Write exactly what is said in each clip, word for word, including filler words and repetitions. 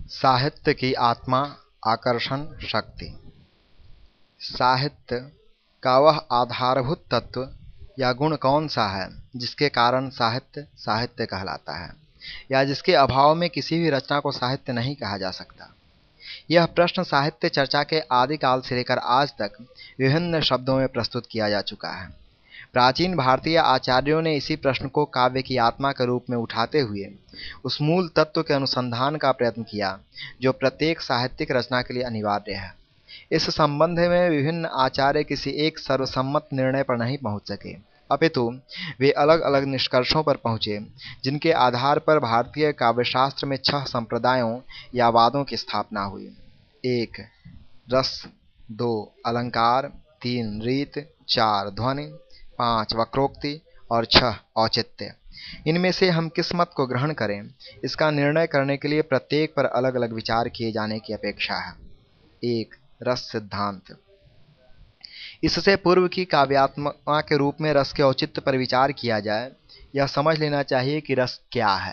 साहित्य की आत्मा, आकर्षण शक्ति। साहित्य का वह आधारभूत तत्व या गुण कौन सा है जिसके कारण साहित्य साहित्य कहलाता है, या जिसके अभाव में किसी भी रचना को साहित्य नहीं कहा जा सकता। यह प्रश्न साहित्य चर्चा के आदिकाल से लेकर आज तक विभिन्न शब्दों में प्रस्तुत किया जा चुका है। प्राचीन भारतीय आचार्यों ने इसी प्रश्न को काव्य की आत्मा के रूप में उठाते हुए उस मूल तत्व के अनुसंधान का प्रयत्न किया जो प्रत्येक साहित्यिक रचना के लिए अनिवार्य है। इस संबंध में विभिन्न आचार्य किसी एक सर्वसम्मत निर्णय पर नहीं पहुंच सके, अपितु वे अलग अलग निष्कर्षों पर पहुंचे, जिनके आधार पर भारतीय काव्यशास्त्र में छह संप्रदायों या वादों की स्थापना हुई। एक रस, दो अलंकार, तीन रीत, चार ध्वनि, पाँच वक्रोक्ति और छह औचित्य। इनमें से हम किस मत को ग्रहण करें, इसका निर्णय करने के लिए प्रत्येक पर अलग अलग विचार किए जाने की अपेक्षा है। एक रस सिद्धांत। इससे पूर्व की काव्यात्मा के रूप में रस के औचित्य पर विचार किया जाए, यह समझ लेना चाहिए कि रस क्या है।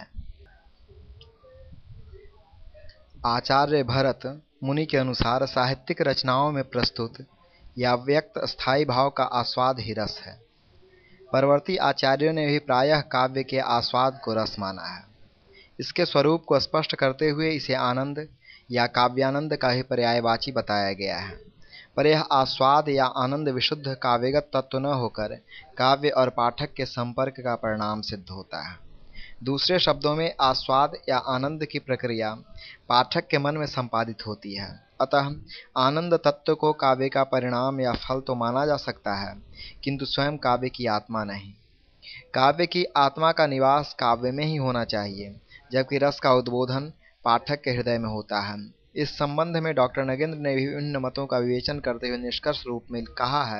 आचार्य भरत मुनि के अनुसार साहित्यिक रचनाओं में प्रस्तुत या व्यक्त स्थायी भाव का आस्वाद ही रस है। परवर्ती आचार्यों ने भी प्रायः काव्य के आस्वाद को रस माना है। इसके स्वरूप को स्पष्ट करते हुए इसे आनंद या काव्यानंद का ही पर्यायवाची बताया गया है, पर यह आस्वाद या आनंद विशुद्ध काव्यगत तत्व न होकर काव्य और पाठक के संपर्क का परिणाम सिद्ध होता है। दूसरे शब्दों में आस्वाद या आनंद की प्रक्रिया पाठक के मन में संपादित होती है। अतः आनंद तत्व को काव्य का परिणाम या फल तो माना जा सकता है, किंतु स्वयं काव्य की आत्मा नहीं। काव्य की आत्मा का निवास काव्य में ही होना चाहिए, जबकि रस का उद्बोधन पाठक के हृदय में होता है। इस संबंध में डॉक्टर नगेंद्र ने विभिन्न मतों का विवेचन करते हुए निष्कर्ष रूप में कहा है,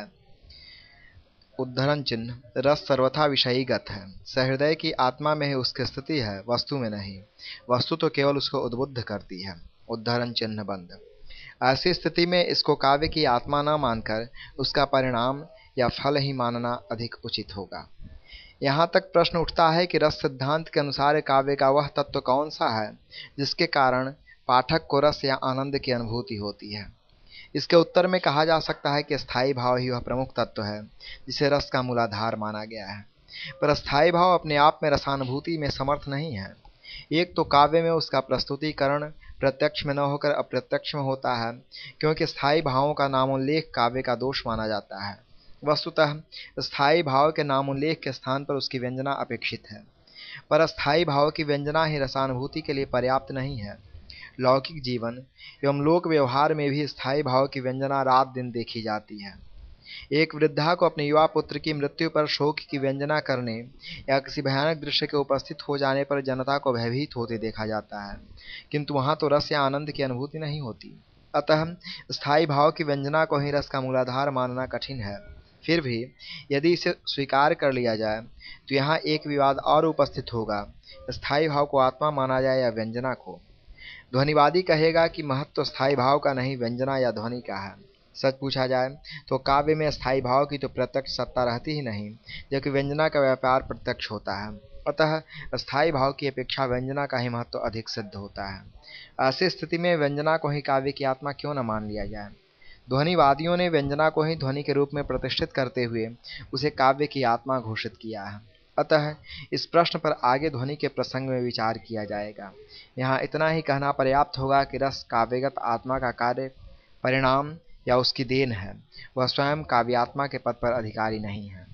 उद्धरण चिन्ह, रस सर्वथा विषयीगत है। सहृदय की आत्मा में ही उसकी स्थिति है, वस्तु में नहीं। वस्तु तो केवल उसको उद्बुद्ध करती है। उद्धरण चिन्ह बंद। ऐसी स्थिति में इसको काव्य की आत्मा न मानकर उसका परिणाम या फल ही मानना अधिक उचित होगा। यहाँ तक प्रश्न उठता है कि रस सिद्धांत के अनुसार काव्य का वह तत्व कौन सा है जिसके कारण पाठक को रस या आनंद की अनुभूति होती है। इसके उत्तर में कहा जा सकता है कि स्थायी भाव ही वह प्रमुख तत्व है जिसे रस का मूलाधार माना गया है। पर स्थायी भाव अपने आप में रसानुभूति में समर्थ नहीं है। एक तो काव्य में उसका प्रस्तुतिकरण प्रत्यक्ष में न होकर अप्रत्यक्ष में होता है, क्योंकि स्थायी भावों का नामोल्लेख काव्य का दोष माना जाता है। वस्तुतः स्थायी भाव के नामोल्लेख के स्थान पर उसकी व्यंजना अपेक्षित है, पर स्थायी भाव की व्यंजना ही रसानुभूति के लिए पर्याप्त नहीं है। लौकिक जीवन एवं लोक व्यवहार में भी स्थायी भाव की व्यंजना रात दिन देखी जाती है। एक वृद्धा को अपने युवा पुत्र की मृत्यु पर शोक की व्यंजना करने या किसी भयानक दृश्य के उपस्थित हो जाने पर जनता को भयभीत होते देखा जाता है, किंतु वहां तो रस या आनंद की अनुभूति नहीं होती। अतः स्थायी भाव की व्यंजना को ही रस का मूलाधार मानना कठिन है। फिर भी यदि इसे स्वीकार कर लिया जाए तो यहाँ एक विवाद और उपस्थित होगा, स्थायी भाव को आत्मा माना जाए या व्यंजना को। ध्वनिवादी कहेगा कि महत्व स्थायी भाव का नहीं, व्यंजना या ध्वनि का है। सच पूछा जाए तो काव्य में स्थायी भाव की तो प्रत्यक्ष सत्ता रहती ही नहीं, जबकि व्यंजना का व्यापार प्रत्यक्ष होता है। अतः स्थायी भाव की अपेक्षा व्यंजना का ही महत्व अधिक सिद्ध होता है। ऐसी स्थिति में व्यंजना को ही काव्य की आत्मा क्यों न मान लिया जाए। ध्वनिवादियों ने व्यंजना को ही ध्वनि के रूप में प्रतिष्ठित करते हुए उसे काव्य की आत्मा घोषित किया है। अतः इस प्रश्न पर आगे ध्वनि के प्रसंग में विचार किया जाएगा। यहाँ इतना ही कहना पर्याप्त होगा कि रस काव्यगत आत्मा का कार्य, परिणाम या उसकी देन है, वह स्वयं काव्यात्मा के पद पर अधिकारी नहीं है।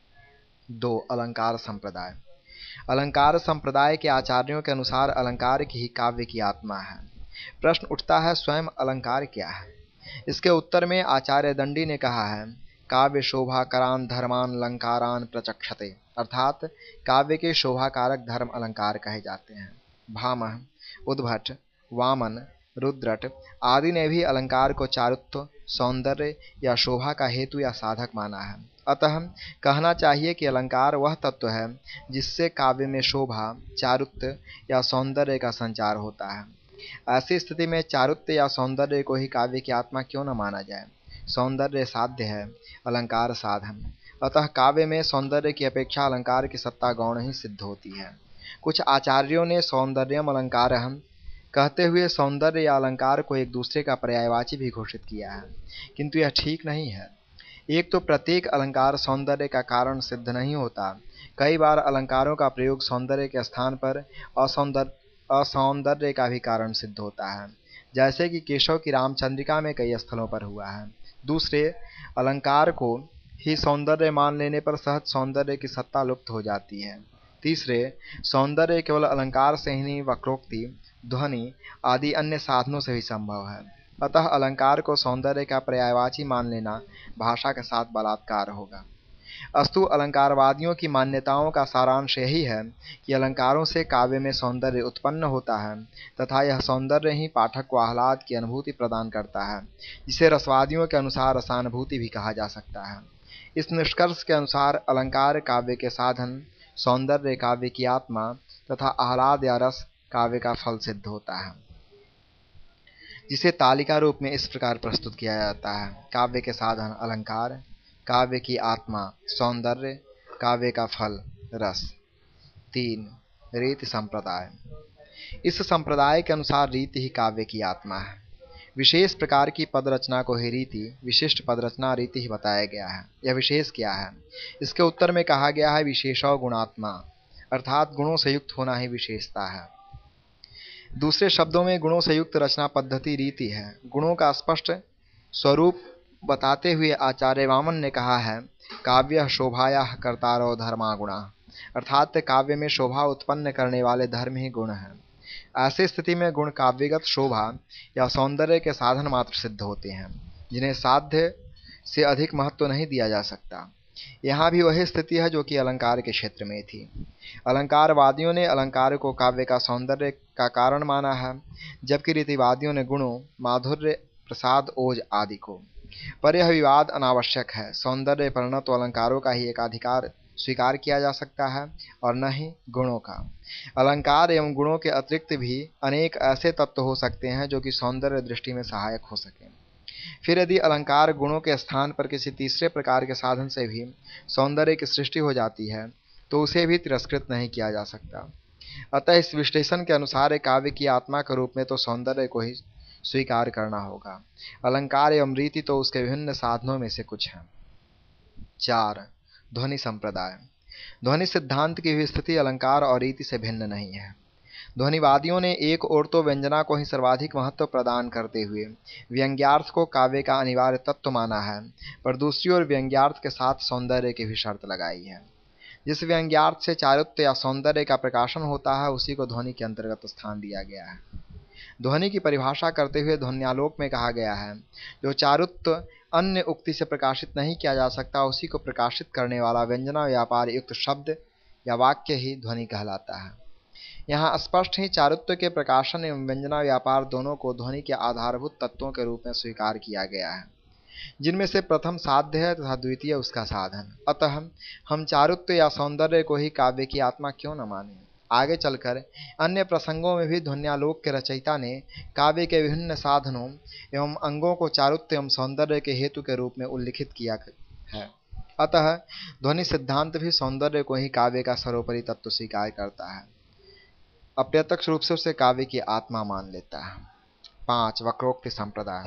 दो अलंकार संप्रदाय। अलंकार संप्रदाय के आचार्यों के अनुसार अलंकार की ही काव्य की आत्मा है। प्रश्न उठता है, स्वयं अलंकार क्या है। इसके उत्तर में आचार्य दंडी ने कहा है, काव्य शोभा करान धर्मान अलंकारान प्रचक्षते, अर्थात काव्य के शोभाकारक धर्म अलंकार कहे जाते हैं। भामह, उद्भट, वामन, रुद्रट आदि ने भी अलंकार को चारुत्व, सौंदर्य या शोभा का हेतु या साधक माना है। अतः कहना चाहिए कि अलंकार वह तत्व है जिससे काव्य में शोभा, चारुत्व या सौंदर्य का संचार होता है। ऐसी स्थिति में चारुत्व या सौंदर्य को ही काव्य की आत्मा क्यों न माना जाए। सौंदर्य साध्य है, अलंकार साधन। अतः काव्य में सौंदर्य की अपेक्षा अलंकार की सत्ता गौण ही सिद्ध होती है। कुछ आचार्यों ने सौंदर्यम अलंकारहम कहते हुए सौंदर्य या अलंकार को एक दूसरे का पर्यायवाची भी घोषित किया है, किंतु यह ठीक नहीं है। एक तो प्रत्येक अलंकार सौंदर्य का कारण सिद्ध नहीं होता। कई बार अलंकारों का प्रयोग सौंदर्य के स्थान पर असौंदर्य असौंदर्य का भी कारण सिद्ध होता है, जैसे कि केशव की रामचंद्रिका में कई स्थलों पर हुआ है। दूसरे, अलंकार को ही सौंदर्य मान लेने पर सहज सौंदर्य की सत्ता लुप्त हो जाती है। तीसरे, सौंदर्य केवल अलंकार से ही नहीं, वक्रोक्ति, ध्वनि आदि अन्य साधनों से भी संभव है। अतः अलंकार को सौंदर्य का पर्यायवाची मान लेना भाषा के साथ बलात्कार होगा। अस्तु अलंकारवादियों की मान्यताओं का सारांश यही है कि अलंकारों से काव्य में सौंदर्य उत्पन्न होता है तथा यह सौंदर्य ही पाठक को आह्लाद की अनुभूति प्रदान करता है, जिसे रसवादियों के अनुसार रसानुभूति भी कहा जा सकता है। इस निष्कर्ष के अनुसार अलंकार काव्य के साधन, सौंदर्य काव्य की आत्मा तथा आह्लाद या रस काव्य का फल सिद्ध होता है, जिसे तालिका रूप में इस प्रकार प्रस्तुत किया जाता है। काव्य के साधन अलंकार, काव्य की आत्मा सौंदर्य, काव्य का फल रस। तीन, रीति संप्रदाय। इस संप्रदाय के अनुसार रीति ही काव्य की आत्मा है। विशेष प्रकार की पद रचना को ही रीति, विशिष्ट पद रचना रीति ही बताया गया है। यह विशेष क्या है? इसके उत्तर में कहा गया है विशेषौ गुणात्मा, अर्थात गुणों से युक्त होना ही विशेषता है। दूसरे शब्दों में गुणों से युक्त रचना पद्धति रीति है। गुणों का स्पष्ट स्वरूप बताते हुए आचार्य वामन ने कहा है काव्य शोभाया कर्तारो धर्मा गुणा, अर्थात काव्य में शोभा उत्पन्न करने वाले धर्म ही गुण हैं। ऐसी स्थिति में गुण काव्यगत शोभा या सौंदर्य के साधन मात्र सिद्ध होते हैं, जिन्हें साध्य से अधिक महत्व नहीं दिया जा सकता। यहाँ भी वही स्थिति है जो कि अलंकार के क्षेत्र में थी। अलंकारवादियों ने अलंकार को काव्य का सौंदर्य का कारण माना है, जबकि रीतिवादियों ने गुणों, माधुर्य, प्रसाद, ओज आदि को। पर यह विवाद अनावश्यक है। सौंदर्य पर न तो अलंकारों का ही एकाधिकार स्वीकार किया जा सकता है और न ही गुणों का। अलंकार एवं गुणों के अतिरिक्त भी अनेक ऐसे तत्व हो सकते हैं जो कि सौंदर्य दृष्टि में सहायक हो सकें। फिर यदि अलंकार गुणों के स्थान पर किसी तीसरे प्रकार के साधन से भी सौंदर्य की सृष्टि हो जाती है तो उसे भी तिरस्कृत नहीं किया जा सकता। अतः इस विश्लेषण के अनुसार काव्य की आत्मा के रूप में तो सौंदर्य को ही स्वीकार करना होगा। अलंकार एवं रीति तो उसके विभिन्न साधनों में से कुछ हैं। चार, ध्वनि संप्रदाय। ध्वनि सिद्धांत की भी स्थिति अलंकार और रीति से भिन्न नहीं है। ध्वनिवादियों ने एक ओर तो व्यंजना को ही सर्वाधिक महत्व प्रदान करते हुए व्यंग्यार्थ को काव्य का अनिवार्य तत्व माना है, पर दूसरी ओर व्यंग्यार्थ के साथ सौंदर्य की भी शर्त लगाई है। जिस व्यंग्यार्थ से चारुत्व या सौंदर्य का प्रकाशन होता है उसी को ध्वनि के अंतर्गत स्थान दिया गया है। ध्वनि की परिभाषा करते हुए ध्वन्यालोक में कहा गया है जो चारुत्व अन्य उक्ति से प्रकाशित नहीं किया जा सकता उसी को प्रकाशित करने वाला व्यंजना व्यापार युक्त शब्द या वाक्य ही ध्वनि कहलाता है। यहाँ स्पष्ट ही चारुत्व के प्रकाशन एवं व्यंजना व्यापार दोनों को ध्वनि के आधारभूत तत्वों के रूप में स्वीकार किया गया है, जिनमें से प्रथम साध्य है तथा द्वितीय उसका साधन। अतः हम चारुत्व या सौंदर्य को ही काव्य की आत्मा क्यों न माने। आगे चलकर अन्य प्रसंगों में भी ध्वन्यालोक के रचयिता ने काव्य के विभिन्न साधनों एवं अंगों को चारुत्व एवं सौंदर्य के हेतु के रूप में उल्लिखित किया है। अतः ध्वनि सिद्धांत भी सौंदर्य को ही काव्य का सर्वोपरि तत्व स्वीकार करता है, अप्रत्यक्ष रूप से उसे काव्य की आत्मा मान लेता है। पांच, वक्रोक्ति संप्रदाय।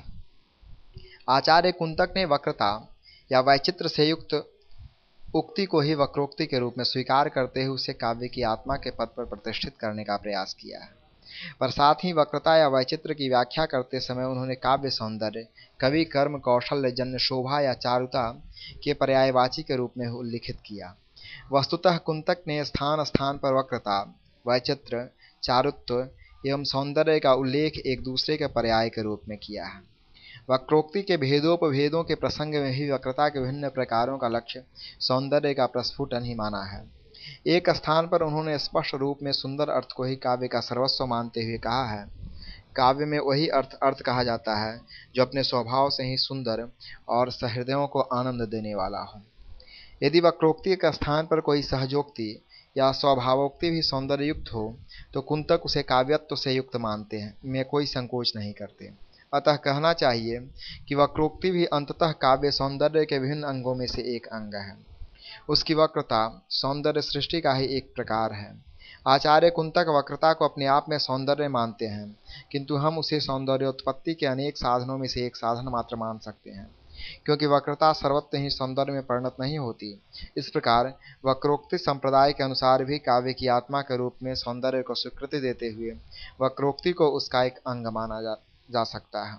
आचार्य कुंतक ने वक्रता या वैचित्र से युक्त उक्ति को ही वक्रोक्ति के रूप में स्वीकार करते हुए उसे काव्य की आत्मा के पद पर प्रतिष्ठित करने का प्रयास किया है, पर साथ ही वक्रता या वैचित्र की व्याख्या करते समय उन्होंने काव्य सौंदर्य, कवि कर्म कौशल्य जन्य शोभा या चारुता के पर्यायवाची के रूप में उल्लिखित किया। वस्तुतः कुंतक ने स्थान स्थान पर वक्रता, वैचित्र, चारुत्व एवं सौंदर्य का उल्लेख एक दूसरे के पर्याय के रूप में किया है। वक्रोक्ति के भेदोपभेदों के प्रसंग में भी वक्रता के विभिन्न प्रकारों का लक्ष्य सौंदर्य का प्रस्फुटन ही माना है। एक स्थान पर उन्होंने स्पष्ट रूप में सुंदर अर्थ को ही काव्य का सर्वस्व मानते हुए कहा है काव्य में वही अर्थ अर्थ कहा जाता है जो अपने स्वभाव से ही सुंदर और सहृदयों को आनंद देने वाला हो। यदि वक्रोक्ति के स्थान पर कोई सहजोक्ति या स्वभावोक्ति भी सौंदर्य युक्त हो तो कुंतक उसे काव्यत्व से युक्त मानते हैं, में कोई संकोच नहीं करते। अतः कहना चाहिए कि वक्रोक्ति भी अंततः काव्य सौंदर्य के विभिन्न अंगों में से एक अंग है। उसकी वक्रता सौंदर्य सृष्टि का ही एक प्रकार है। आचार्य कुंतक वक्रता को अपने आप में सौंदर्य मानते हैं, किंतु हम उसे सौंदर्योत्पत्ति के अनेक साधनों में से एक साधन मात्र मान सकते हैं, क्योंकि वक्रता सर्वत्र ही सौंदर्य में परिणत नहीं होती। इस प्रकार वक्रोक्ति संप्रदाय के अनुसार भी काव्य की आत्मा के रूप में सौंदर्य को स्वीकृति देते हुए वक्रोक्ति को उसका एक अंग माना जा, जा सकता है।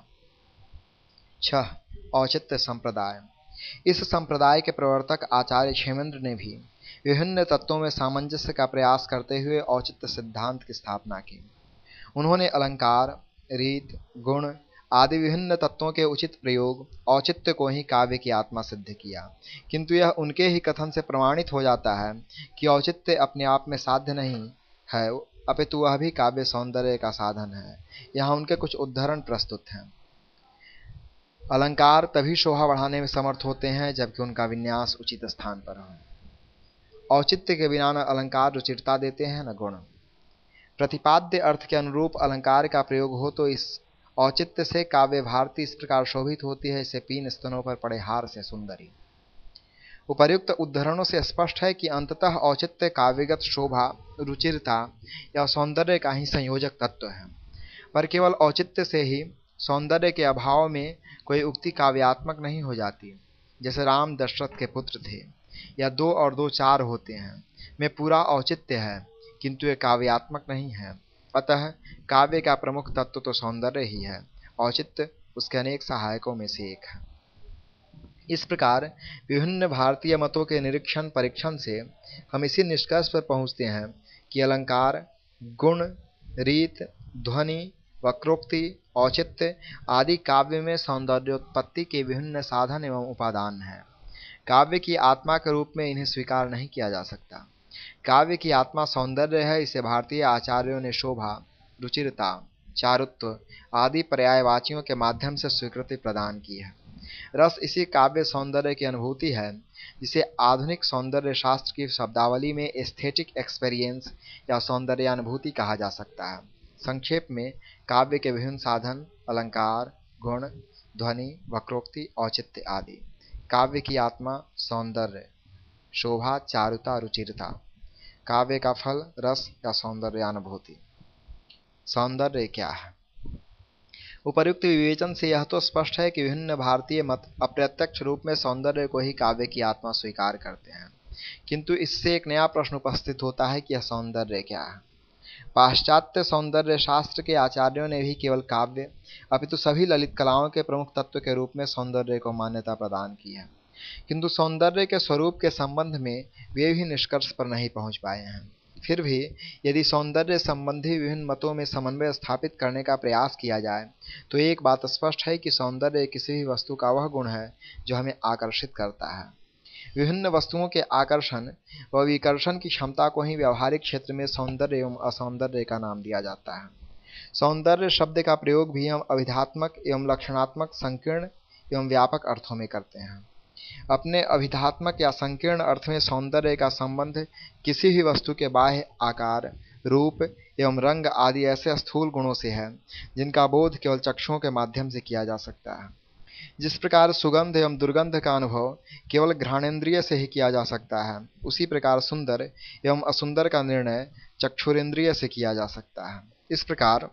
छह, औचित्य संप्रदाय। इस संप्रदाय के प्रवर्तक आचार्य क्षेमेंद्र ने भी विभिन्न तत्वों में सामंजस्य का प्रयास करते हुए औचित्य सिद्धांत की स्थापना की। उन्होंने अलंकार, रीत, गुण आदि विभिन्न तत्वों के उचित प्रयोग औचित्य को ही काव्य की आत्मा सिद्ध किया, किंतु यह उनके ही कथन से प्रमाणित हो जाता है कि औचित्य अपने आप में साध्य नहीं है, अपितु वह भी काव्य सौंदर्य का साधन है। यहाँ उनके कुछ उदाहरण प्रस्तुत हैं। अलंकार तभी शोभा बढ़ाने में समर्थ होते हैं जबकि उनका विन्यास उचित स्थान पर हो। औचित्य के बिना न अलंकार रुचिरता देते हैं न गुण। प्रतिपाद्य अर्थ के अनुरूप अलंकार का प्रयोग हो तो इस औचित्य से काव्य भारती इस प्रकार शोभित होती है जैसे पीन स्तनों पर पड़े हार से सुंदरी। उपर्युक्त उद्धरणों से स्पष्ट है कि अंततः औचित्य काव्यगत शोभा, रुचिरता या सौंदर्य का ही संयोजक तत्व है, पर केवल औचित्य से ही सौंदर्य के अभाव में कोई उक्ति काव्यात्मक नहीं हो जाती। जैसे राम दशरथ के पुत्र थे, या दो और दो चार होते हैं, में पूरा औचित्य है किंतु ये काव्यात्मक नहीं है। अतः काव्य का प्रमुख तत्व तो सौंदर्य ही है, औचित्य उसके अनेक सहायकों में से एक है। इस प्रकार विभिन्न भारतीय मतों के निरीक्षण परीक्षण से हम इसी निष्कर्ष पर पहुँचते हैं कि अलंकार, गुण, रीत, ध्वनि, वक्रोक्ति, औचित्य आदि काव्य में सौंदर्योत्पत्ति के विभिन्न साधन एवं उपादान हैं। काव्य की आत्मा के रूप में इन्हें स्वीकार नहीं किया जा सकता। काव्य की आत्मा सौंदर्य है, इसे भारतीय आचार्यों ने शोभा, रुचिरता, चारुत्व आदि पर्यायवाचियों के माध्यम से स्वीकृति प्रदान की है। रस इसी काव्य सौंदर्य की अनुभूति है, जिसे आधुनिक सौंदर्य शास्त्र की शब्दावली में एस्थेटिक एक्सपीरियंस या सौंदर्यानुभूति कहा जा सकता है। संक्षेप में काव्य के विभिन्न साधन अलंकार, गुण, ध्वनि, वक्रोक्ति, औचित्य आदि। काव्य की आत्मा सौंदर्य, शोभा, चारुता, रुचिरता। काव्य का फल रस या सौंदर्यानुभूति। सौंदर्य क्या है? उपर्युक्त विवेचन से यह तो स्पष्ट है कि विभिन्न भारतीय मत अप्रत्यक्ष रूप में सौंदर्य को ही काव्य की आत्मा स्वीकार करते हैं, किंतु इससे एक नया प्रश्न उपस्थित होता है कि यह सौंदर्य क्या है। पाश्चात्य सौंदर्य शास्त्र के आचार्यों ने भी केवल काव्य अपितु सभी ललित कलाओं के प्रमुख तत्व के रूप में सौंदर्य को मान्यता प्रदान की है, किंतु सौंदर्य के स्वरूप के संबंध में वे भी निष्कर्ष पर नहीं पहुंच पाए हैं। फिर भी यदि सौंदर्य संबंधी विभिन्न मतों में समन्वय स्थापित करने का प्रयास किया जाए तो एक बात स्पष्ट है कि सौंदर्य किसी भी वस्तु का वह गुण है जो हमें आकर्षित करता है। विभिन्न वस्तुओं के आकर्षण व विकर्षण की क्षमता को ही व्यावहारिक क्षेत्र में सौंदर्य एवं असौंदर्य का नाम दिया जाता है। सौंदर्य शब्द का प्रयोग भी हम अभिधात्मक एवं लक्षणात्मक संकीर्ण एवं व्यापक अर्थों में करते हैं। अपने अभिधात्मक या संकीर्ण अर्थ में सौंदर्य का संबंध किसी भी वस्तु के बाह्य आकार, रूप एवं रंग आदि ऐसे स्थूल गुणों से है जिनका बोध केवल चक्षुओं के माध्यम से किया जा सकता है। जिस प्रकार सुगंध एवं दुर्गंध का अनुभव केवल घ्राणेन्द्रिय से ही किया जा सकता है, उसी प्रकार सुंदर एवं असुंदर का निर्णय चक्षुरेंद्रिय से किया जा सकता है। इस प्रकार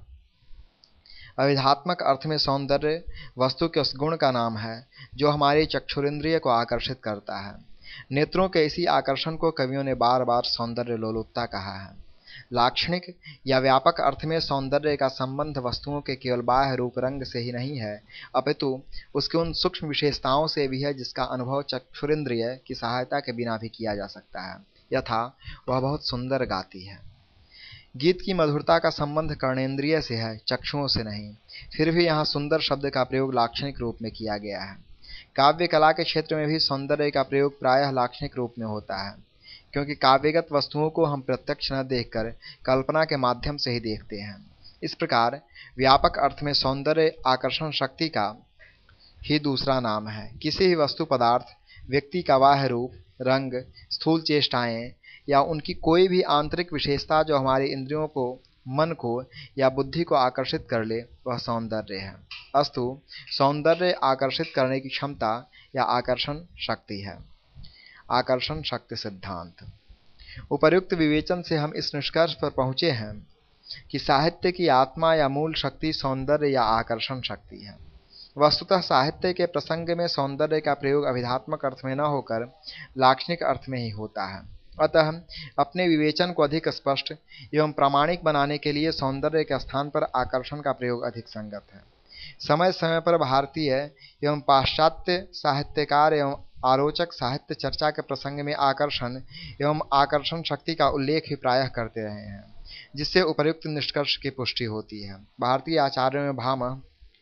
अविधात्मक अर्थ में सौंदर्य वस्तु के उस गुण का नाम है जो हमारे चक्षुरेंद्रिय को आकर्षित करता है। नेत्रों के इसी आकर्षण को कवियों ने बार बार सौंदर्य लोलुपता कहा है। लाक्षणिक या व्यापक अर्थ में सौंदर्य का संबंध वस्तुओं के केवल बाह्य रूप रंग से ही नहीं है, अपितु उसके उन सूक्ष्म विशेषताओं से भी है जिसका अनुभव चक्षुरेंद्रिय की सहायता के बिना भी किया जा सकता है। यथा वह बहुत सुंदर गाती है। गीत की मधुरता का संबंध कर्णेंद्रिय से है, चक्षुओं से नहीं। फिर भी यहाँ सुंदर शब्द का प्रयोग लाक्षणिक रूप में किया गया है। काव्य कला के क्षेत्र में भी सौंदर्य का प्रयोग प्रायः लाक्षणिक रूप में होता है, क्योंकि काव्यगत वस्तुओं को हम प्रत्यक्ष न देखकर कल्पना के माध्यम से ही देखते हैं। इस प्रकार व्यापक अर्थ में सौंदर्य आकर्षण शक्ति का ही दूसरा नाम है। किसी भी वस्तु पदार्थ, व्यक्ति का बाह्य रूप, रंग, स्थूल चेष्टाएं या उनकी कोई भी आंतरिक विशेषता जो हमारे इंद्रियों को, मन को या बुद्धि को आकर्षित कर ले, वह सौंदर्य है। अस्तु सौंदर्य आकर्षित करने की क्षमता या आकर्षण शक्ति है। आकर्षण शक्ति सिद्धांत। उपर्युक्त विवेचन से हम इस निष्कर्ष पर पहुंचे हैं कि साहित्य की आत्मा या मूल शक्ति सौंदर्य या आकर्षण शक्ति है। वस्तुतः साहित्य के प्रसंग में सौंदर्य का प्रयोग अभिधात्मक अर्थ में न होकर लाक्षणिक अर्थ में ही होता है। अतः अपने विवेचन को अधिक स्पष्ट एवं प्रामाणिक बनाने के लिए सौंदर्य के स्थान पर आकर्षण का प्रयोग अधिक संगत है। समय समय पर भारतीय एवं पाश्चात्य साहित्यकार एवं आलोचक साहित्य चर्चा के प्रसंग में आकर्षण एवं आकर्षण शक्ति का उल्लेख ही प्रायः करते रहे हैं, जिससे उपर्युक्त निष्कर्ष की पुष्टि होती है। भारतीय आचार्यों में भामह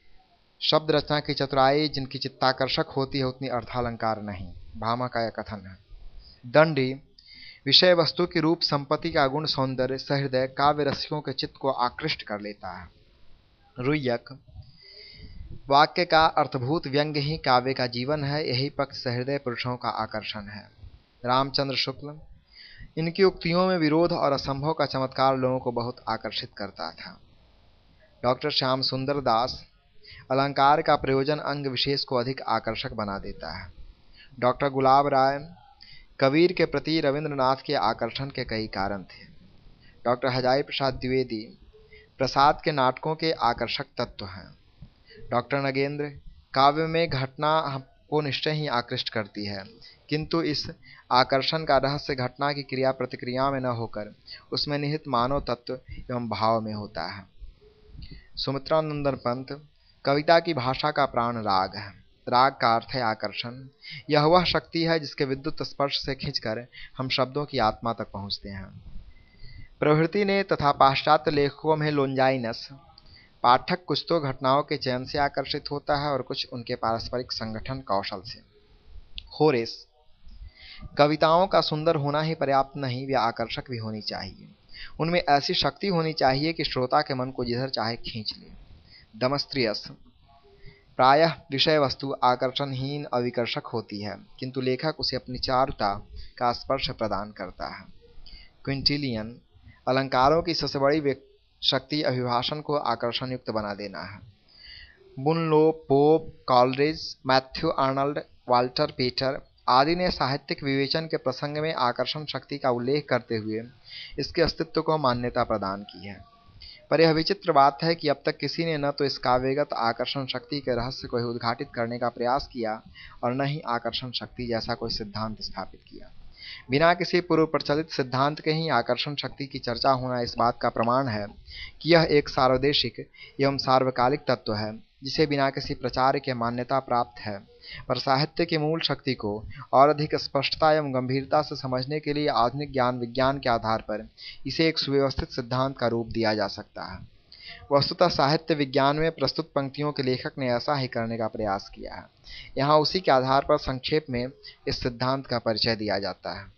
शब्द रचना की चतुराई जिनकी चित्ताकर्षक होती है उतनी अर्थालंकार नहीं, भामह का यह कथन है। दंडी विषय वस्तु की रूप संपत्ति का गुण सौंदर्य सहृदय काव्य रसिकों के चित्त को आकृष्ट कर लेता है। रुय्यक वाक्य का अर्थभूत व्यंग्य ही काव्य का जीवन है, यही पक्ष सहृदय पुरुषों का आकर्षण है। रामचंद्र शुक्ल इनकी उक्तियों में विरोध और असंभव का चमत्कार लोगों को बहुत आकर्षित करता था। डॉक्टर श्याम सुंदर दास अलंकार का प्रयोजन अंग विशेष को अधिक आकर्षक बना देता है। डॉक्टर गुलाब राय कबीर के प्रति रविंद्रनाथ के आकर्षण के कई कारण थे। डॉक्टर हजारी प्रसाद द्विवेदी प्रसाद के नाटकों के आकर्षक तत्व हैं। डॉक्टर नगेंद्र काव्य में घटना को निश्चय ही आकृष्ट करती है, किंतु इस आकर्षण का रहस्य घटना की क्रिया प्रतिक्रिया में न होकर उसमें निहित मानव तत्व एवं भाव में होता है। सुमित्रानंदन पंत कविता की भाषा का प्राण राग है। राग का अर्थ है आकर्षण। यह वह शक्ति है जिसके विद्युत स्पर्श से खींचकर हम शब्दों की आत्मा तक पहुंचते हैं। प्रवृत्ति ने तथा पाश्चात्य लेखकों में लोंजाइनस पाठक कुछ तो घटनाओं के चयन से आकर्षित होता है और कुछ उनके पारस्परिक संगठन कौशल से। होरेस कविताओं का सुंदर होना ही पर्याप्त नहीं, वे आकर्षक भी होनी चाहिए। उनमें ऐसी शक्ति होनी चाहिए कि श्रोता के मन को जिधर चाहे खींच ले। दमस्त्रियस प्रायः विषय वस्तु आकर्षणहीन अविकर्षक होती है, किंतु लेखक उसे अपनी चारुता का स्पर्श प्रदान करता है। क्विंटिलियन अलंकारों की सबसे बड़ी शक्ति अभिभाषण को आकर्षण युक्त बना देना है। Boileau, Pope, Coleridge, Matthew Arnold, Walter Pater आदि ने साहित्यिक विवेचन के प्रसंग में आकर्षण शक्ति का उल्लेख करते हुए इसके अस्तित्व को मान्यता प्रदान की है। पर यह विचित्र बात है कि अब तक किसी ने न तो इस काव्यगत आकर्षण शक्ति के रहस्य को उद्घाटित करने का प्रयास किया और न ही आकर्षण शक्ति जैसा कोई सिद्धांत स्थापित किया। बिना किसी पूर्व प्रचलित सिद्धांत के ही आकर्षण शक्ति की चर्चा होना इस बात का प्रमाण है कि यह एक सार्वदेशिक एवं सार्वकालिक तत्व है, जिसे बिना किसी प्रचार के मान्यता प्राप्त है। पर साहित्य की मूल शक्ति को और अधिक स्पष्टता एवं गंभीरता से समझने के लिए आधुनिक ज्ञान विज्ञान के आधार पर इसे एक सुव्यवस्थित सिद्धांत का रूप दिया जा सकता है। वस्तुतः साहित्य विज्ञान में प्रस्तुत पंक्तियों के लेखक ने ऐसा ही करने का प्रयास किया है। यहाँ उसी के आधार पर संक्षेप में इस सिद्धांत का परिचय दिया जाता है।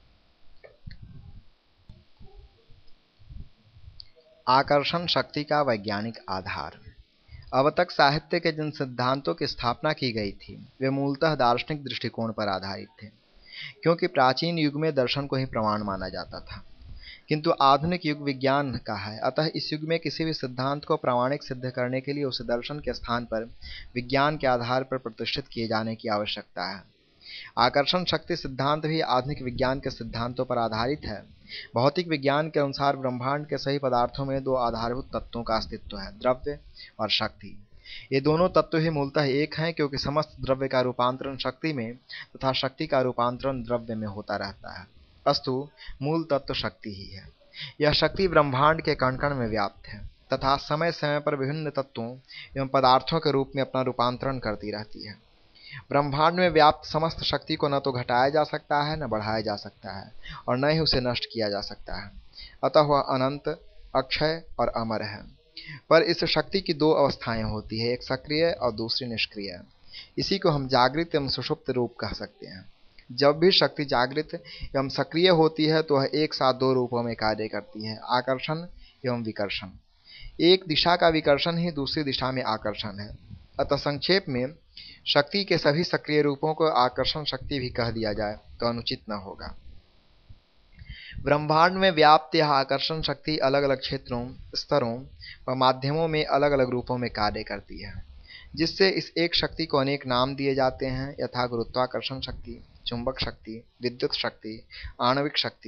आकर्षण शक्ति का वैज्ञानिक आधार। अब तक साहित्य के जिन सिद्धांतों की स्थापना की गई थी वे मूलतः दार्शनिक दृष्टिकोण पर आधारित थे, क्योंकि प्राचीन युग में दर्शन को ही प्रमाण माना जाता था। किंतु आधुनिक युग विज्ञान का है, अतः इस युग में किसी भी सिद्धांत को प्रामाणिक सिद्ध करने के लिए उसे दर्शन के स्थान पर विज्ञान के आधार पर प्रतिष्ठित किए जाने की आवश्यकता है। आकर्षण शक्ति सिद्धांत भी आधुनिक विज्ञान के सिद्धांतों पर आधारित है। भौतिक विज्ञान के अनुसार ब्रह्मांड के सभी पदार्थों में दो आधारभूत तत्वों का अस्तित्व है, द्रव्य और शक्ति। ये दोनों तत्व ही मूलतः एक हैं, क्योंकि समस्त द्रव्य का रूपांतरण शक्ति में तथा शक्ति का रूपांतरण द्रव्य में होता रहता है। अस्तु मूल तत्व शक्ति ही है। यह शक्ति ब्रह्मांड के कण कण में व्याप्त है तथा समय समय पर विभिन्न तत्वों एवं पदार्थों के रूप में अपना रूपांतरण करती रहती है। ब्रह्मांड में व्याप्त समस्त शक्ति को न तो घटाया जा सकता है, न बढ़ाया जा सकता है और न ही उसे नष्ट किया जा सकता है। अतः वह अनंत, अक्षय और अमर है। पर इस शक्ति की दो अवस्थाएं होती है, एक सक्रिय और दूसरी निष्क्रिय। इसी को हम जागृत एवं सुषुप्त रूप कह सकते हैं। जब भी शक्ति जागृत एवं सक्रिय होती है तो वह एक साथ दो रूपों में कार्य करती है, आकर्षण एवं विकर्षण। एक दिशा का विकर्षण ही दूसरी दिशा में आकर्षण है। अतः संक्षेप में शक्ति के सभी सक्रिय रूपों को आकर्षण शक्ति भी कह दिया जाए तो अनुचित न होगा। ब्रह्मांड में व्याप्त यह आकर्षण शक्ति अलग अलग क्षेत्रों, स्तरों व माध्यमों में अलग अलग रूपों में कार्य करती है, जिससे इस एक शक्ति को अनेक नाम दिए जाते हैं, यथा गुरुत्वाकर्षण शक्ति, चुंबक शक्ति, विद्युत शक्ति, आणविक शक्ति,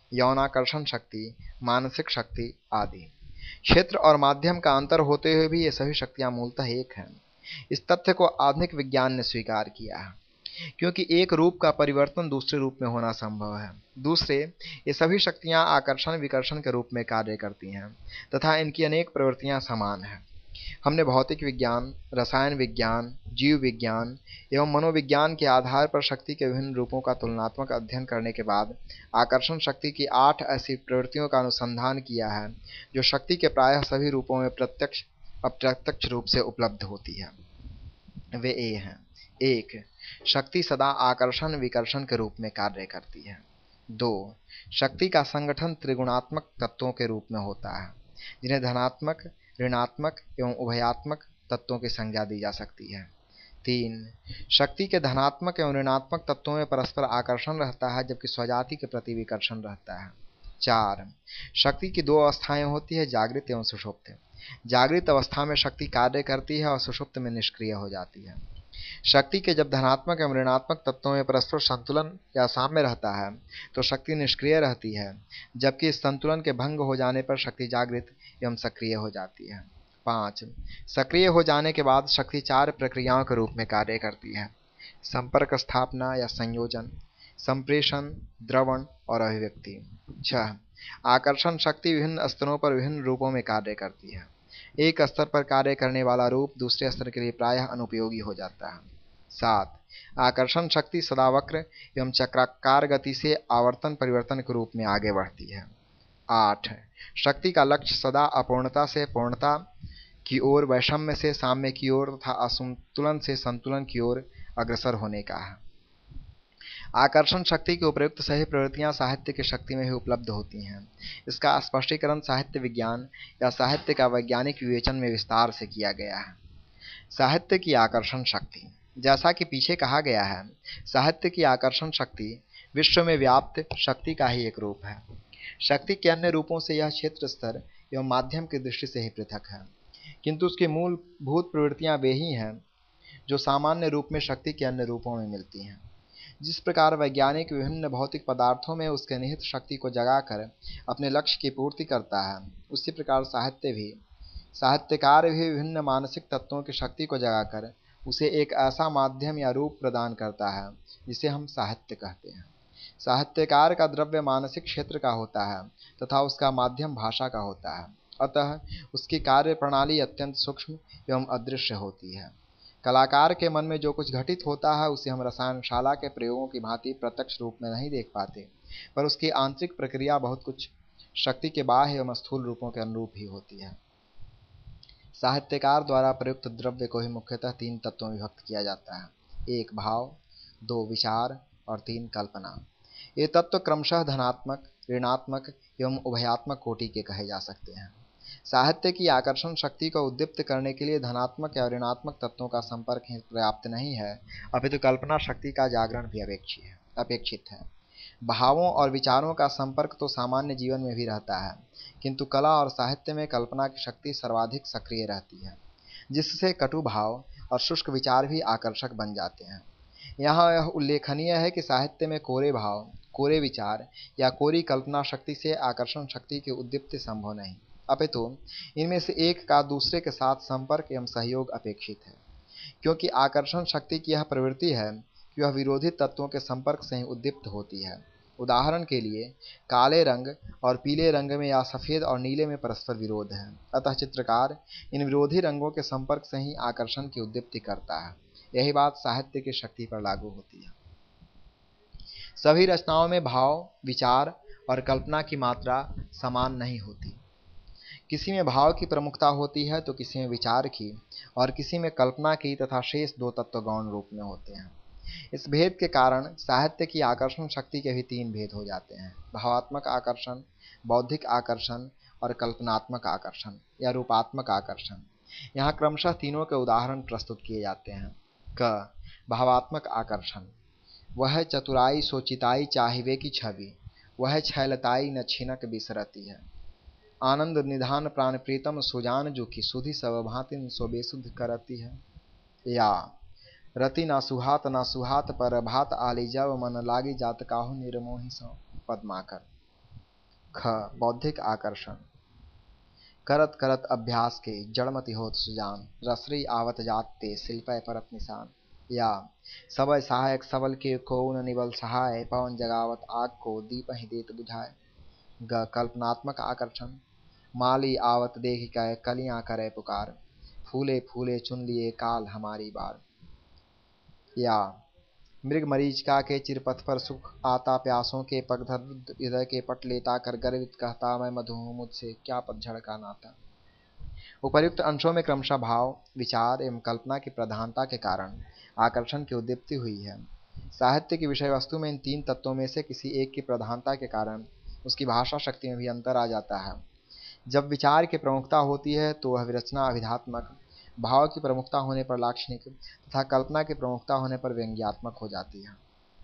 यौनाकर्षण शक्ति, मानसिक शक्ति आदि। क्षेत्र और माध्यम का अंतर होते हुए भी ये सभी शक्तियां मूलतः एक हैं। इस तथ्य को आधुनिक विज्ञान ने स्वीकार किया है, क्योंकि एक रूप का परिवर्तन दूसरे रूप में होना संभव है। दूसरे, ये सभी शक्तियां आकर्षण विकर्षण के रूप में कार्य करती हैं तथा इनकी अनेक प्रवृत्तियां समान हैं। हमने भौतिक विज्ञान, रसायन विज्ञान, जीव विज्ञान एवं मनोविज्ञान के आधार पर शक्ति के विभिन्न रूपों का तुलनात्मक अध्ययन करने के बाद आकर्षण शक्ति की आठ ऐसी प्रवृत्तियों का अनुसंधान किया है जो शक्ति के प्रायः सभी रूपों में प्रत्यक्ष अप्रत्यक्ष रूप से उपलब्ध होती है। वे ये हैं: एक, शक्ति सदा आकर्षण विकर्षण के रूप में कार्य करती है। दो, शक्ति का संगठन त्रिगुणात्मक तत्वों के रूप में होता है, जिन्हें धनात्मक, ऋणात्मक एवं उभयात्मक तत्वों की संज्ञा दी जा सकती है। तीन, शक्ति के धनात्मक एवं ऋणात्मक तत्वों में परस्पर आकर्षण रहता है, जबकि स्वजाति के प्रति विकर्षण रहता है। चार, शक्ति की दो अवस्थाएं होती है, जागृत एवं सुषुप्त। जागृत अवस्था में शक्ति कार्य करती है और सुषुप्त में निष्क्रिय हो जाती है। शक्ति के जब धनात्मक एवं ऋणात्मक तत्वों में परस्पर संतुलन या साम्य रहता है तो शक्ति निष्क्रिय रहती है, जबकि इस संतुलन के भंग हो जाने पर शक्ति जागृत एवं सक्रिय हो जाती है। पाँच, सक्रिय हो जाने के बाद शक्ति चार प्रक्रियाओं के रूप में कार्य करती है: संपर्क स्थापना या संयोजन, संप्रेषण, द्रवण और अभिव्यक्ति। छह, आकर्षण शक्ति विभिन्न स्तरों पर विभिन्न रूपों में कार्य करती है। एक स्तर पर कार्य करने वाला रूप दूसरे स्तर के लिए प्रायः अनुपयोगी हो जाता है। सात, आकर्षण शक्ति सदा वक्र एवं चक्राकार गति से आवर्तन परिवर्तन के रूप में आगे बढ़ती है। आठ, शक्ति का लक्ष्य सदा अपूर्णता से पूर्णता की ओर, वैषम्य से साम्य की ओर तथा असंतुलन से संतुलन की ओर अग्रसर होने का है। आकर्षण शक्ति की उपयुक्त सही प्रवृत्तियां साहित्य की शक्ति में ही उपलब्ध होती हैं। इसका स्पष्टीकरण साहित्य विज्ञान या साहित्य का वैज्ञानिक विवेचन में विस्तार से किया गया है। साहित्य की आकर्षण शक्ति, जैसा कि पीछे कहा गया है, साहित्य की आकर्षण शक्ति विश्व में व्याप्त शक्ति का ही एक रूप है। शक्ति के अन्य रूपों से यह क्षेत्र स्तर एवं माध्यम की दृष्टि से ही पृथक है, किंतु उसकी मूलभूत प्रवृत्तियां वे ही हैं जो सामान्य रूप में शक्ति के अन्य रूपों में मिलती हैं। जिस प्रकार वैज्ञानिक विभिन्न भौतिक पदार्थों में उसके निहित शक्ति को जगाकर अपने लक्ष्य की पूर्ति करता है, उसी प्रकार साहित्य भी साहित्यकार भी विभिन्न मानसिक तत्वों की शक्ति को जगाकर उसे एक ऐसा माध्यम या रूप प्रदान करता है जिसे हम साहित्य कहते हैं। साहित्यकार का द्रव्य मानसिक क्षेत्र का होता है तथा उसका माध्यम भाषा का होता है, अतः उसकी कार्य प्रणाली अत्यंत सूक्ष्म एवं अदृश्य होती है। कलाकार के मन में जो कुछ घटित होता है उसे हम रसायनशाला के प्रयोगों की भांति प्रत्यक्ष रूप में नहीं देख पाते, पर उसकी आंतरिक प्रक्रिया बहुत कुछ शक्ति के बाह्य एवं स्थूल रूपों के अनुरूप ही होती है। साहित्यकार द्वारा प्रयुक्त द्रव्य को ही मुख्यतः तीन तत्वों में विभक्त किया जाता है: एक भाव, दो विचार और तीन कल्पना। ये तत्व क्रमशः धनात्मक, ऋणात्मक एवं उभयात्मक कोटि के कहे जा सकते हैं। साहित्य की आकर्षण शक्ति को उद्दीप्त करने के लिए धनात्मक या ऋणात्मक तत्वों का संपर्क ही पर्याप्त नहीं है, अपितु कल्पना शक्ति का जागरण भी अपेक्षित है। भावों और विचारों का संपर्क तो सामान्य जीवन में भी रहता है, किंतु कला और साहित्य में कल्पना की शक्ति सर्वाधिक सक्रिय रहती है, जिससे कटु भाव और शुष्क विचार भी आकर्षक बन जाते हैं। यहाँ यह उल्लेखनीय है कि साहित्य में कोरे भाव, कोरे विचार या कोरी कल्पना शक्ति से आकर्षण शक्ति की उद्दीप्ति संभव नहीं, अपितु इनमें से एक का दूसरे के साथ संपर्क एवं सहयोग अपेक्षित है, क्योंकि आकर्षण शक्ति की यह प्रवृत्ति है कि वह विरोधी तत्वों के संपर्क से ही उद्दीप्त होती है। उदाहरण के लिए काले रंग और पीले रंग में या सफ़ेद और नीले में परस्पर विरोध है, अतः चित्रकार इन विरोधी रंगों के संपर्क से ही आकर्षण की उद्दीप्ति करता है। यही बात साहित्य की शक्ति पर लागू होती है। सभी रचनाओं में भाव, विचार और कल्पना की मात्रा समान नहीं होती। किसी में भाव की प्रमुखता होती है तो किसी में विचार की और किसी में कल्पना की तथा शेष दो तत्व गौण रूप में होते हैं। इस भेद के कारण साहित्य की आकर्षण शक्ति के भी तीन भेद हो जाते हैं: भावात्मक आकर्षण, बौद्धिक आकर्षण और कल्पनात्मक आकर्षण या रूपात्मक आकर्षण। यहाँ क्रमशः तीनों के उदाहरण प्रस्तुत किए जाते हैं। क भावात्मक आकर्षण, वह चतुराई सोचिताई चाहिवे की छवि, वह छैलताई न छिनक बिसरती है। आनंद निधान प्राण प्रीतम सुजान जो की सुधि सब भांति सो बेसुध करती है। या रति ना सुहात ना सुहात पर भात आली जब मन लागी जात काहू निर्मोही सो पद्माकर। ख. बौद्धिक आकर्षण. करत करत अभ्यास के जड़मति होत सुजान, रसरी आवत जात ते शिल्पय परत निशान. या सबय सहायक सबल के कोउन निबल सहाय, पवन जगावत आग को दीपहि देत बुझाए. ग. कल्पनात्मक आकर्षण. माली आवत देख कै कलियां करे पुकार, फूले फूले चुन लिए काल हमारी बार. या मृग मरीचिका के चिरपथ पर सुख आता, प्यासों के पगधर हृदय के पट लेता, कर गर्वित कहता मैं मधु हूँ, मुझसे क्या पतझड़ का नाता. उपर्युक्त अंशों में क्रमशः भाव, विचार एवं कल्पना की प्रधानता के कारण आकर्षण की उद्दीप्ति हुई है. साहित्य की विषय वस्तु में इन तीन तत्वों में से किसी एक की प्रधानता के कारण उसकी भाषा शक्ति में भी अंतर आ जाता है. जब विचार की प्रमुखता होती है तो वह विरचना अभिधात्मक, भाव की प्रमुखता होने पर लाक्षणिक तथा कल्पना की प्रमुखता होने पर व्यंग्यात्मक हो जाती है.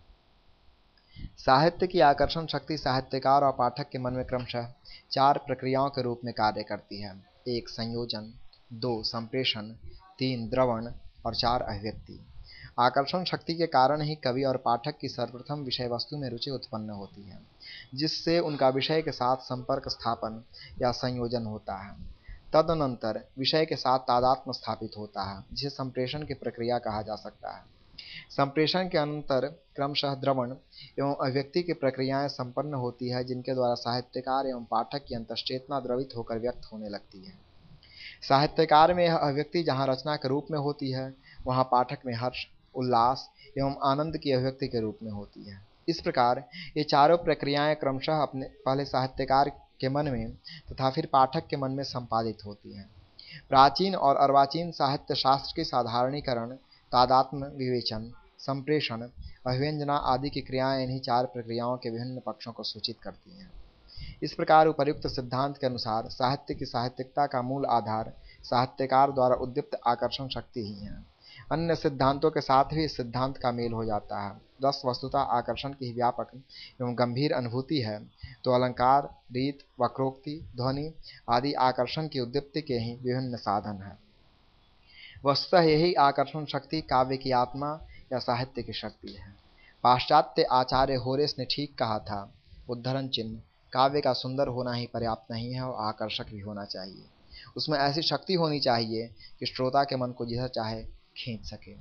साहित्य की आकर्षण शक्ति साहित्यकार और पाठक के मन में क्रमशः चार प्रक्रियाओं के रूप में कार्य करती है. एक संयोजन, दो संप्रेषण, तीन द्रवण और चार अभिव्यक्ति. आकर्षण शक्ति के कारण ही कवि और पाठक की सर्वप्रथम विषय वस्तु में रुचि उत्पन्न होती है, जिससे उनका विषय के साथ संपर्क स्थापन या संयोजन होता है. तदनंतर विषय के साथ तादात्म्य स्थापित होता है, जिसे संप्रेषण की प्रक्रिया कहा जा सकता है. संप्रेषण के अंतर क्रमशः द्रवण एवं अभिव्यक्ति की प्रक्रियाएं संपन्न होती है, जिनके द्वारा साहित्यकार एवं पाठक की अंतश्चेतना द्रवित होकर व्यक्त होने लगती है. साहित्यकार में यह अभिव्यक्ति जहाँ रचना के रूप में होती है, वहाँ पाठक में हर्ष, उल्लास एवं आनंद की अभिव्यक्ति के रूप में होती है. इस प्रकार ये चारों प्रक्रियाएं क्रमशः अपने पहले साहित्यकार के मन में तथा फिर पाठक के मन में संपादित होती हैं. प्राचीन और अर्वाचीन साहित्य शास्त्र के साधारणीकरण, तादात्म्य विवेचन, संप्रेषण, अभिव्यंजना आदि की क्रियाएं इन्हीं चार प्रक्रियाओं के विभिन्न पक्षों को सूचित करती हैं. इस प्रकार उपर्युक्त सिद्धांत के अनुसार साहित्य की साहित्यिकता का मूल आधार साहित्यकार द्वारा उद्दीप्त आकर्षण शक्ति ही है. अन्य सिद्धांतों के साथ भी इस सिद्धांत का मेल हो जाता है. रस वस्तुतः आकर्षण की व्यापक एवं गंभीर अनुभूति है, तो अलंकार, रीत, वक्रोक्ति, ध्वनि आदि आकर्षण की उद्दीप्ति के ही विभिन्न साधन हैं. वस्तुतः यही आकर्षण शक्ति काव्य की आत्मा या साहित्य की शक्ति है. पाश्चात्य आचार्य होरेस ने ठीक कहा था, उद्धरण चिन्ह, काव्य का सुंदर होना ही पर्याप्त नहीं है और आकर्षक भी होना चाहिए. उसमें ऐसी शक्ति होनी चाहिए कि श्रोता के मन को जिधर चाहे खींच सके.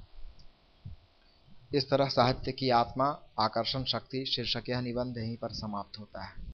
इस तरह साहित्य की आत्मा आकर्षण शक्ति शीर्षक यह निबंध यहीं पर समाप्त होता है.